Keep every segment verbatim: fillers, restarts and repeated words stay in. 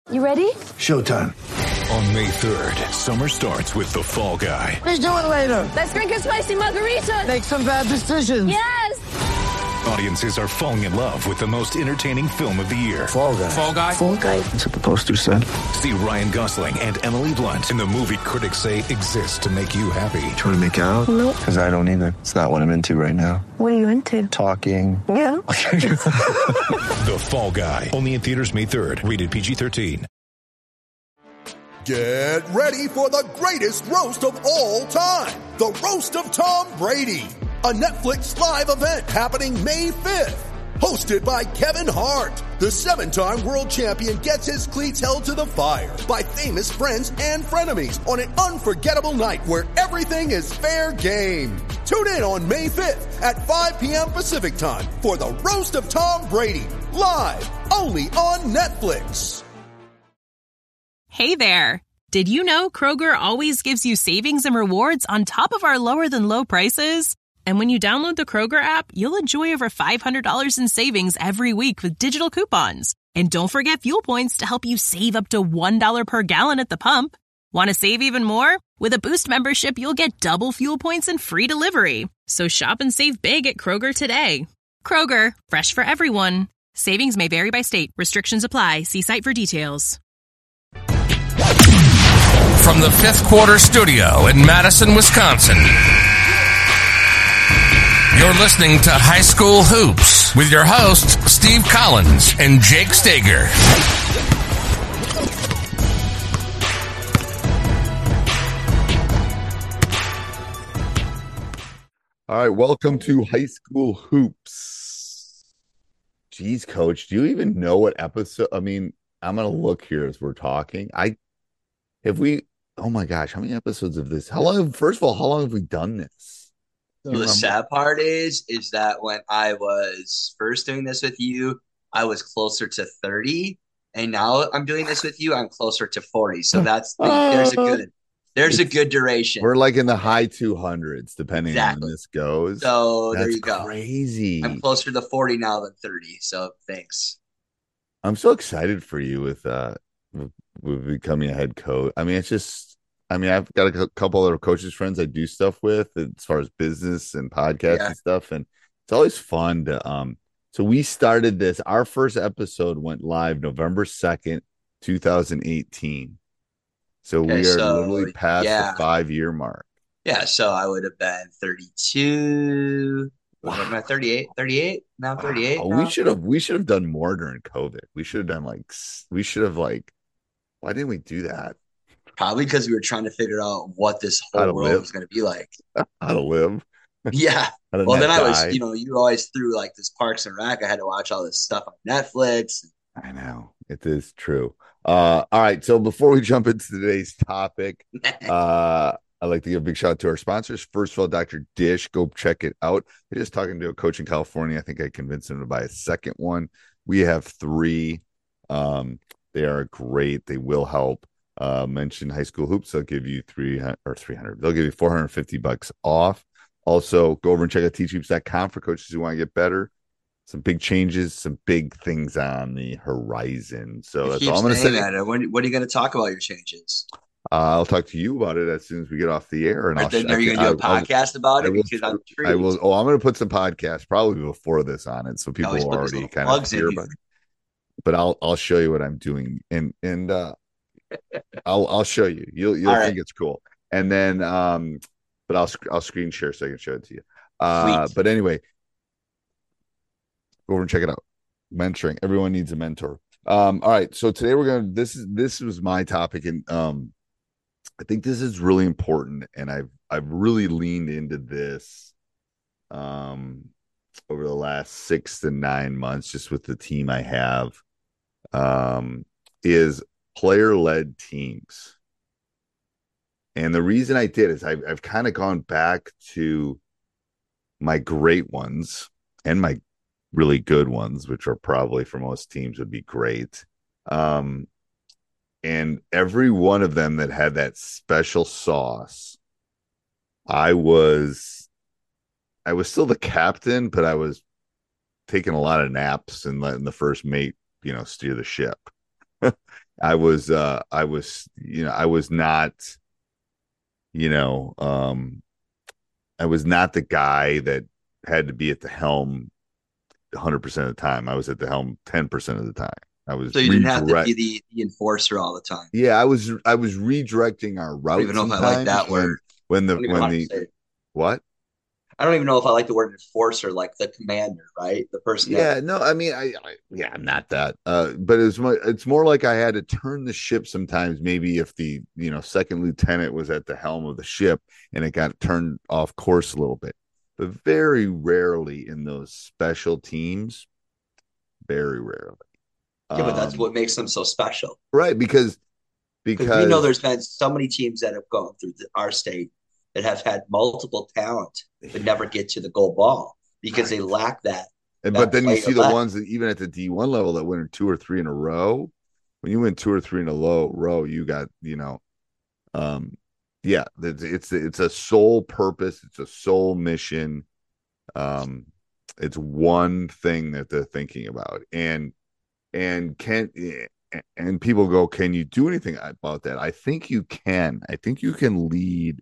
You ready? Showtime. On May third, summer starts with The Fall Guy. Let's do it later. Let's drink a spicy margarita. Make some bad decisions. Yes! Audiences are falling in love with the most entertaining film of the year. Fall Guy. Fall Guy? Fall Guy. That's what the poster said. See Ryan Gosling and Emily Blunt in the movie critics say exists to make you happy. Trying to make it out? Nope. Because I don't either. It's not what I'm into right now. What are you into? Talking. Yeah. The Fall Guy. Only in theaters May third. Rated P G thirteen. Get ready for the greatest roast of all time. The Roast of Tom Brady. A Netflix live event happening May fifth. Hosted by Kevin Hart. The seven-time world champion gets his cleats held to the fire by famous friends and frenemies on an unforgettable night where everything is fair game. Tune in on May fifth at five p.m. Pacific time for the Roast of Tom Brady. Live only on Netflix. Hey there. Did you know Kroger always gives you savings and rewards on top of our lower than low prices? And when you download the Kroger app, you'll enjoy over five hundred dollars in savings every week with digital coupons. And don't forget fuel points to help you save up to one dollar per gallon at the pump. Want to save even more? With a Boost membership, you'll get double fuel points and free delivery. So shop and save big at Kroger today. Kroger, fresh for everyone. Savings may vary by state. Restrictions apply. See site for details. From the Fifth Quarter Studio in Madison, Wisconsin, you're listening to High School Hoops with your hosts, Steve Collins and Jake Stager. All right, welcome to High School Hoops. Geez, Coach, do you even know what episode? I mean, I'm going to look here as we're talking. I Have we, oh my gosh, how many episodes of this? How long, first of all, how long have we done this? So the sad part is, is that when I was first doing this with you, I was closer to thirty, and now I'm doing this with you, I'm closer to forty. So that's, uh, there's a good, there's a good duration. We're like in the high two hundreds, depending exactly. on when this goes. So that's there you go. Crazy. I'm closer to forty now than thirty. So thanks. I'm so excited for you with, uh, with, with becoming a head coach. I mean, it's just, I mean, I've got a couple other coaches friends I do stuff with as far as business and podcasts yeah. and stuff. And it's always fun to, um, so we started this, our first episode went live November second, twenty eighteen. So okay, we are so, literally past yeah. the five year mark. Yeah. So I would have been thirty-two. Wow. Am I thirty-eight? thirty-eight? Now I'm thirty-eight. Wow. Now. We should have, we should have done more during COVID. We should have done like, we should have like, why didn't we do that? Probably because we were trying to figure out what this whole world live. was going to be like. How to live. Yeah. Well, then I die. was, you know, you always threw like this Parks and Rec. I had to watch all this stuff on Netflix. I know. It is true. Uh, all right. So before we jump into today's topic, uh, I'd like to give a big shout out to our sponsors. First of all, Doctor Dish. Go check it out. I just talking to a coach in California. I think I convinced him to buy a second one. We have three. Um, they are great. They will help. Uh, mention High School Hoops. They'll give you three hundred or three hundred. They'll give you four hundred fifty bucks off. Also, go over and check out teach hoops dot com for coaches who want to get better. Some big changes, some big things on the horizon. So that's all I'm going to say. That. When, when are you going to talk about your changes? Uh, I'll talk to you about it as soon as we get off the air. And I'll, then, are you going to do a podcast about it? I will, because I'm I will. Oh, I'm going to put some podcasts probably before this on it, so people will already kind of hear about it. But I'll I'll show you what I'm doing, and and uh, I'll I'll show you. You'll you'll All think right. it's cool, and then um, but I'll I'll screen share so I can show it to you. Uh, but anyway, go over and check it out. Mentoring. Everyone needs a mentor. Um, all right, so today we're gonna. This is this was my topic, and um, I think this is really important, and I've I've really leaned into this, um, over the last six to nine months, just with the team I have, um, is player-led teams. And the reason I did is I've, I've kind of gone back to my great ones and my really good ones, which are probably for most teams would be great. Um, and every one of them that had that special sauce, I was, I was still the captain, but I was taking a lot of naps and letting the first mate, you know, steer the ship. I was, uh, I was, you know, I was not, you know, um, I was not the guy that had to be at the helm one hundred percent of the time. I was at the helm ten percent of the time. I was so you didn't have to redirect- be the, the enforcer all the time. Yeah, I was I was redirecting our route. I don't even know if I like that when, word. when the I don't even know when how to the say it. what? I don't even know if I like the word enforcer, like the commander, right? The person. Yeah, that- no, I mean, I, I yeah, I'm not that. Uh, but it's more, it's more like I had to turn the ship sometimes. Maybe if the you know second lieutenant was at the helm of the ship and it got turned off course a little bit, but very rarely in those special teams. Very rarely. Yeah, but that's Um, what makes them so special. right, because Because because we know there's been so many teams that have gone through the, our state that have had multiple talent but never get to the gold ball because they lack that. And, that but then you player see the left. ones that even at the D one level that win two or three in a row. When you win two or three in a low row, you got, you know, um, yeah, it's, it's, it's a sole purpose. It's a sole mission. Um, it's one thing that they're thinking about. And, and can, and people go, can you do anything about that? I think you can. I think you can lead.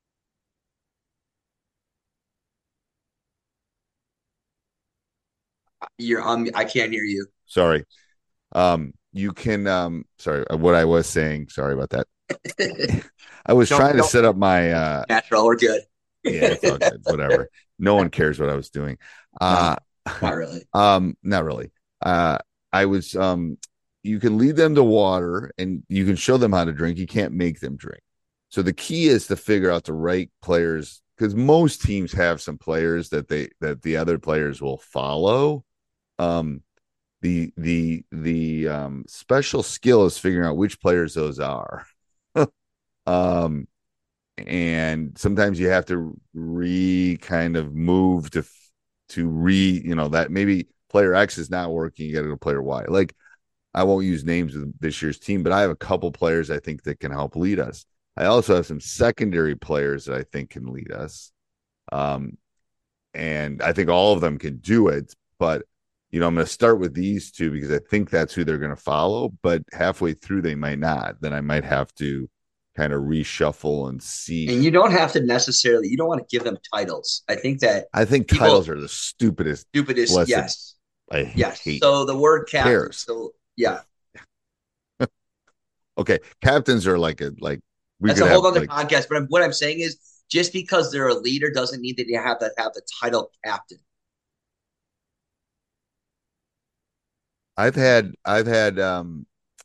You're um, I can't hear you. Sorry. Um, you can, um, sorry, what I was saying, sorry about that. I was Don't- trying to don't- set up my, uh, Natural, we're good. yeah, it's all good, whatever. No one cares what I was doing. Uh, Not really. um, not really. Uh, I was, um, you can lead them to water and you can show them how to drink. You can't make them drink. So the key is to figure out the right players, because most teams have some players that they, that the other players will follow. Um, the, the, the, um, special skill is figuring out which players those are. um, and sometimes you have to re kind of move to, to re, you know, that maybe player X is not working. You got to go player Y. Like, I won't use names of this year's team, but I have a couple players I think that can help lead us. I also have some secondary players that I think can lead us. Um, and I think all of them can do it, but you know, I'm going to start with these two because I think that's who they're going to follow, but halfway through they might not. Then I might have to kind of reshuffle and see. And you don't have to necessarily, you don't want to give them titles. I think that I think people- titles are the stupidest. stupidest, Blessed. yes. I Yes. hate. So the word captain, Cares. so yeah. Okay, captains are like a like we That's could a whole have, other like, podcast. But I'm, what I'm saying is just because they're a leader doesn't mean that you have to have the title captain. I've had I've had um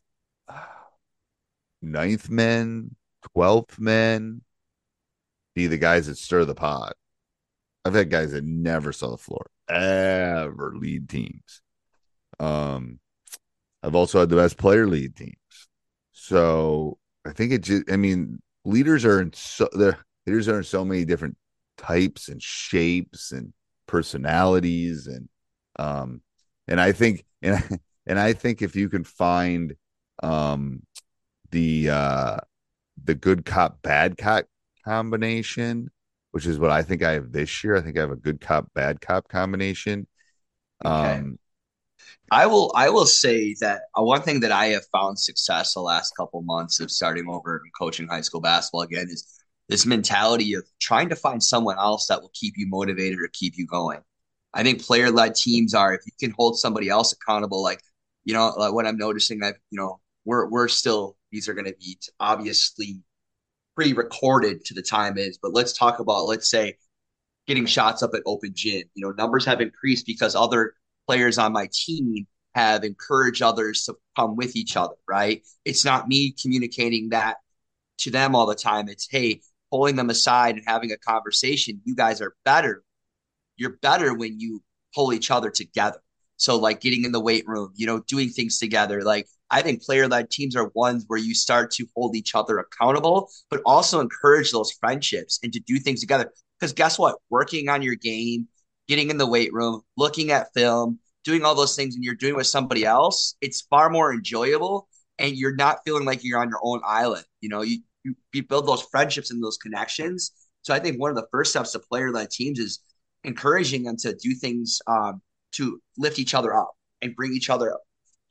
ninth men, twelfth men be the guys that stir the pot. I've had guys that never saw the floor, ever lead teams. Um, I've also had the best player lead teams. So I think it just, I mean, leaders are in so, the leaders are in so many different types and shapes and personalities. And, um, and I think, and, and I think if you can find, um, the, uh, the good cop, bad cop combination, which is what I think I have this year. I think I have a good cop, bad cop combination. Okay. Um, I will I will say that uh, one thing that I have found success the last couple months of starting over and coaching high school basketball again is this mentality of trying to find someone else that will keep you motivated or keep you going. I think player-led teams are, if you can hold somebody else accountable, like, you know, like what I'm noticing that, you know, we're we're still, these are going to be obviously pre-recorded to the time is, but let's talk about, let's say, getting shots up at open gym. You know, numbers have increased because other players on my team have encouraged others to come with each other, right? It's not me communicating that to them all the time. It's, hey, pulling them aside and having a conversation. You guys are better. You're better when you pull each other together. So like getting in the weight room, you know, doing things together. Like I think player-led teams are ones where you start to hold each other accountable, but also encourage those friendships and to do things together. Because guess what? Working on your game, getting in the weight room, looking at film, doing all those things, and you're doing with somebody else, it's far more enjoyable, and you're not feeling like you're on your own island. You know, you, you, you build those friendships and those connections. So I think one of the first steps to player-led teams is encouraging them to do things um, to lift each other up and bring each other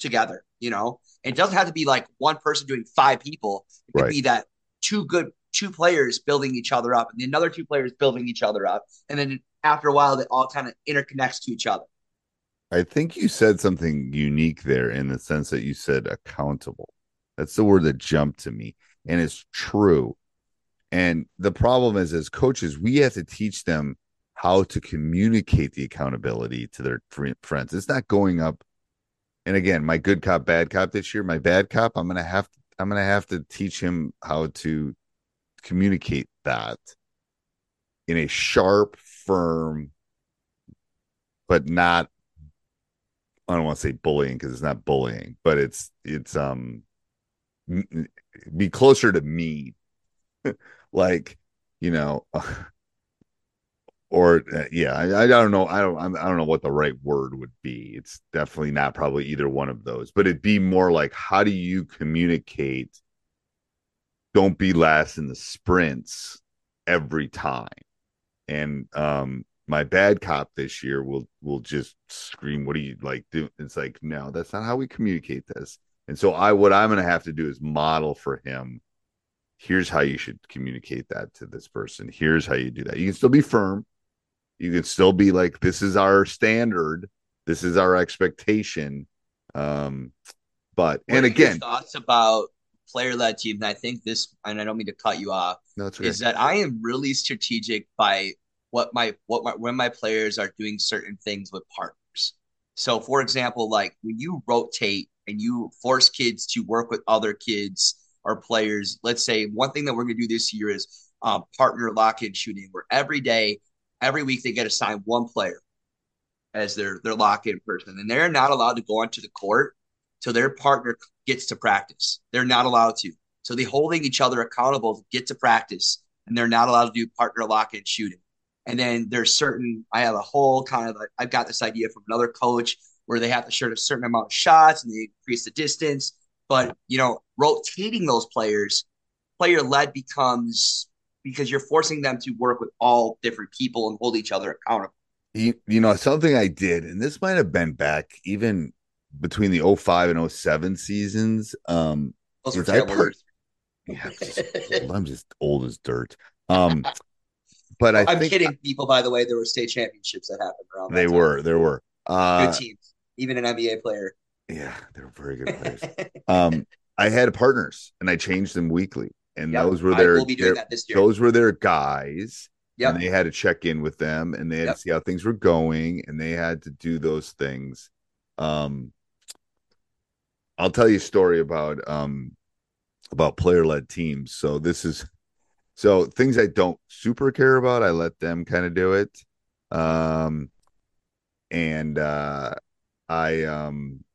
together, you know? It doesn't have to be like one person doing five people. It could Right. be that two good two players building each other up and the another two players building each other up. And then after a while, it all kind of interconnects to each other. I think you said something unique there in the sense that you said accountable. That's the word that jumped to me. And it's true. And the problem is, as coaches, we have to teach them how to communicate the accountability to their friends. It's not going up. And again, my good cop, bad cop this year, my bad cop, I'm gonna have to, I'm gonna have to teach him how to communicate that in a sharp, firm, but not, I don't want to say bullying because it's not bullying, but it's it's um be closer to me, like, you know, or uh, yeah, I, I don't know, I don't I don't know what the right word would be. It's definitely not probably either one of those, but it'd be more like, how do you communicate? Don't be last in the sprints every time. And um my bad cop this year will will just scream, what do you like do? It's like, no, that's not how we communicate this. And so I what I'm gonna have to do is model for him, here's how you should communicate that to this person. Here's how you do that. You can still be firm. You can still be like, this is our standard, this is our expectation. Um, but What and are your again, thoughts about player-led teams? And I think this, and I don't mean to cut you off, no, it's okay. is that I am really strategic by what my what my when my players are doing certain things with partners. So, for example, like when you rotate and you force kids to work with other kids or players, let's say one thing that we're going to do this year is um, partner lock-in shooting, where every day, every week they get assigned one player as their their lock-in person, and they're not allowed to go onto the court till their partner gets to practice. They're not allowed to. So they holding each other accountable to get to practice, and they're not allowed to do partner lock-in shooting. And then there's certain, I have a whole kind of, I've got this idea from another coach where they have to shoot a certain amount of shots and they increase the distance. But, you know, rotating those players, player-led becomes, because you're forcing them to work with all different people and hold each other accountable. You, you know, something I did, and this might have been back even between the oh five and oh seven seasons. Um, Those were I terrible per- years. yeah, I'm just, I'm just old as dirt. Um, but I I'm think kidding, people, by the way. There were state championships that happened around that they time. were, there were uh, Good teams, even an N B A player. Yeah, they were very good players. um, I had partners, and I changed them weekly, and Yep, those were I their, will be doing their that this year. those were their guys. Yep. And they had to check in with them, and they had Yep. to see how things were going, and they had to do those things. Um, I'll tell you a story about um about player-led teams. So this is so things I don't super care about, I let them kind of do it. Um, and uh, I um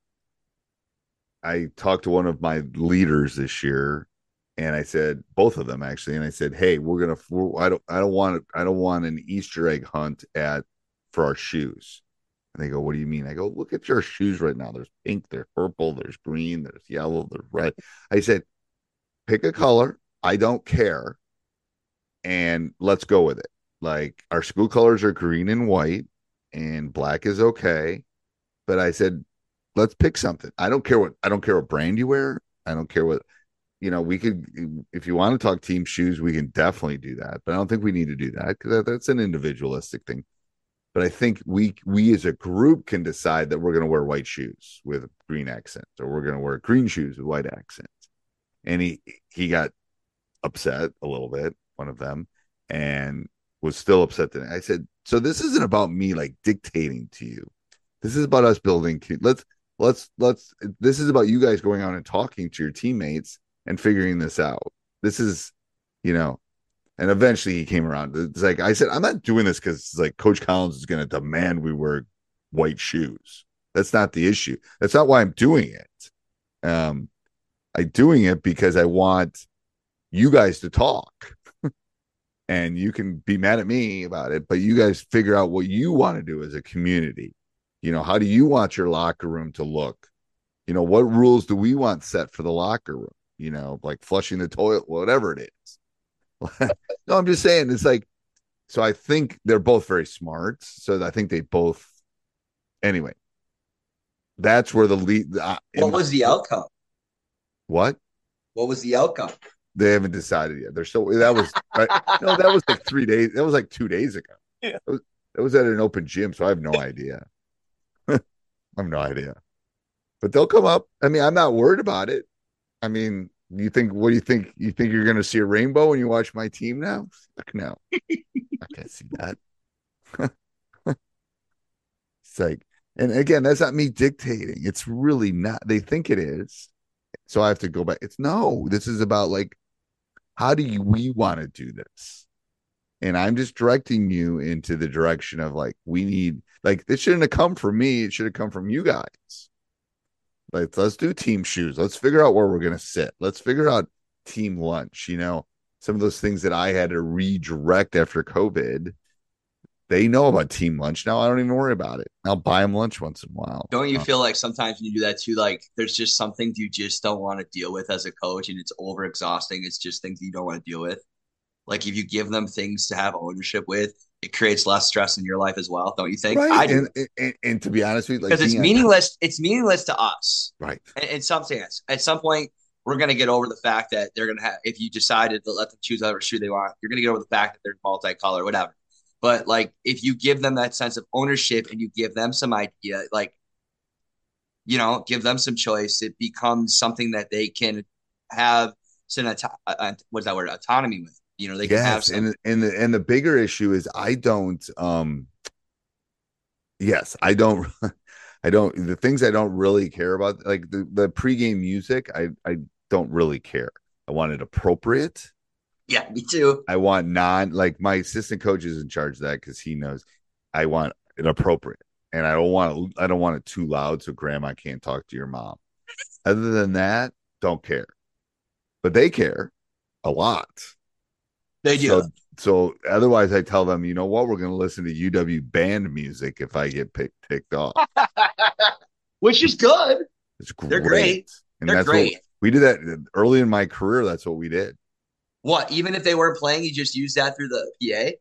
I talked to one of my leaders this year, and I said, both of them actually, and I said, hey, we're gonna we're, I don't I don't want I don't want an Easter egg hunt at for our shoes. And they go, what do you mean? I go, look at your shoes right now. There's pink, there's purple, there's green, there's yellow, there's red. I said, pick a color. I don't care. And let's go with it. Like, our school colors are green and white, and black is okay. But I said, let's pick something. I don't care what I don't care what brand you wear. I don't care what, you know, we could, if you want to talk team shoes, we can definitely do that. But I don't think we need to do that because that's an individualistic thing. But I think we we as a group can decide that we're going to wear white shoes with green accents, or we're going to wear green shoes with white accents. And he he got upset a little bit, one of them, and was still upset that I said, so this isn't about me like dictating to you. This is about us building. Let's let's let's. This is about you guys going out and talking to your teammates and figuring this out. This is, you know. And eventually he came around. It's like I said, I'm not doing this because like Coach Collins is going to demand we wear white shoes. That's not the issue. That's not why I'm doing it. Um, I'm doing it because I want you guys to talk. And you can be mad at me about it, but you guys figure out what you want to do as a community. You know, how do you want your locker room to look? You know, what rules do we want set for the locker room? You know, like flushing the toilet, whatever it is. No, I'm just saying it's like, so I think they're both very smart. So I think they both, anyway, that's where the lead. Uh, what was the outcome? What? What was the outcome? They haven't decided yet. They're still that was right, no, that was like three days. That was like two days ago. Yeah, it was, it was at an open gym, so I have no idea. I have no idea. But they'll come up. I mean, I'm not worried about it. I mean, you think? What do you think? You think you're going to see a rainbow when you watch my team now? Fuck no, I can't see that. It's like, and again, that's not me dictating. It's really not. They think it is, so I have to go back. It's no. This is about like, how do you, we want to do this? And I'm just directing you into the direction of like, we need, like, this shouldn't have come from me. It should have come from you guys. Like, let's do team shoes. Let's figure out where we're going to sit. Let's figure out team lunch. You know, some of those things that I had to redirect after COVID, they know about team lunch. Now I don't even worry about it. I'll buy them lunch once in a while. Don't you feel like sometimes when you do that too, like there's just some things you just don't want to deal with as a coach and it's over exhausting. It's just things you don't want to deal with. Like if you give them things to have ownership with, it creates less stress in your life as well. Don't you think? Right. I do. And, and, and to be honest with you, like, because it's meaningless. On... It's meaningless to us. Right. In, in some sense, at some point, we're going to get over the fact that they're going to have, if you decided to let them choose whatever shoe they want, you're going to get over the fact that they're multicolor, whatever. But like, if you give them that sense of ownership and you give them some idea, like, you know, give them some choice, it becomes something that they can have some, uh, what's that word, autonomy with. You know, they can yes, have some. And, and, the, and the bigger issue is I don't, um, yes, I don't, I don't, the things I don't really care about, like the, the pregame music, I, I don't really care. I want it appropriate. Yeah, me too. I want non, like my assistant coach is in charge of that because he knows I want it appropriate. And I don't want I don't want it too loud so grandma can't talk to your mom. Other than that, don't care. But they care a lot. They do. So, so otherwise I tell them, you know what, we're going to listen to U W band music if I get picked picked off. Which is good. It's great. They're great. And They're that's great. What, we did that early in my career. That's what we did. What? Even if they weren't playing, you just used that through the P A?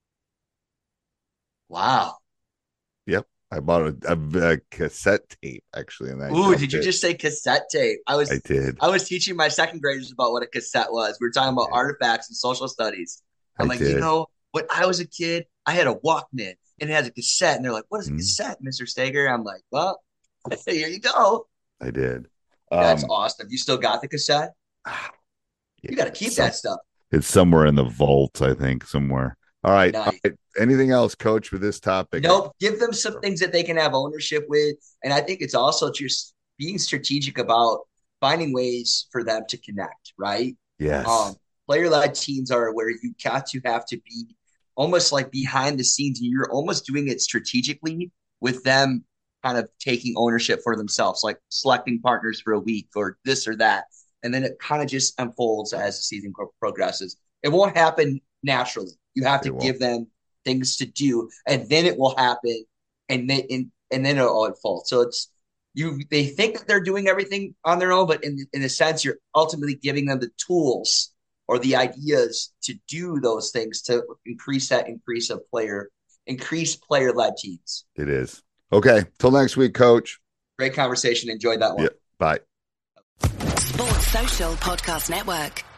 Wow. Yep. I bought a, a, a cassette tape actually. And Ooh, did you it. just say cassette tape? I was I did. I was teaching my second graders about what a cassette was. We were talking about artifacts and social studies. I'm I like, did. you know, when I was a kid, I had a Walkman and it has a cassette. And they're like, what is a mm-hmm. cassette, Mister Steger? I'm like, well, here you go. I did. That's um, awesome. You still got the cassette? Yeah, you got to keep some, that stuff. It's somewhere in the vault, I think, somewhere. All right. Nice. All right. Anything else, Coach, with this topic? Nope. Give them some things that they can have ownership with. And I think it's also just being strategic about finding ways for them to connect, right? Yes. Um, player-led teams are where you got to have to be almost like behind the scenes. And you're almost doing it strategically with them kind of taking ownership for themselves, like selecting partners for a week or this or that. And then it kind of just unfolds as the season pro- progresses. It won't happen naturally. You have to give them things to do, and then it will happen, and then and, and then it'll unfold. So it's you. They think that they're doing everything on their own, but in in a sense, you're ultimately giving them the tools or the ideas to do those things to increase that increase of player, increase player led teams. It is okay. Till next week, Coach. Great conversation. Enjoyed that one. Yeah. Bye. Sports Social Podcast Network.